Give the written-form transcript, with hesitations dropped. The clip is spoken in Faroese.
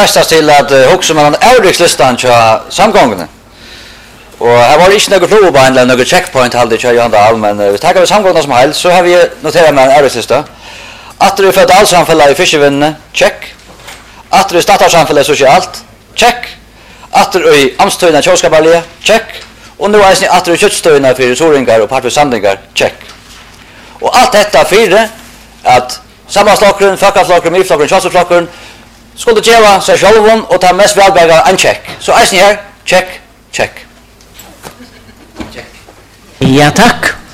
frestas till att också man Erikslistan till samgången. Och här var det inte något provbehandling eller något checkpoint hade jag ju ändå men vi tar vi samgången som helst så har vi noterat med Erikslista. Att det för allt samfället i Fiskevinne, check. Att det startar samfället socialt, check. Att det i Amstöjna Tjåskabalja, check. Och nu är det att det köttstöjna för soringar och partförsamlingar, check. Och allt detta för att sammanslagren, fackaflagren, milflagren, tjåseflagren skulle geva sig själva och ta mest välbärgare en check. Så är det här, check, check. Ja, tack.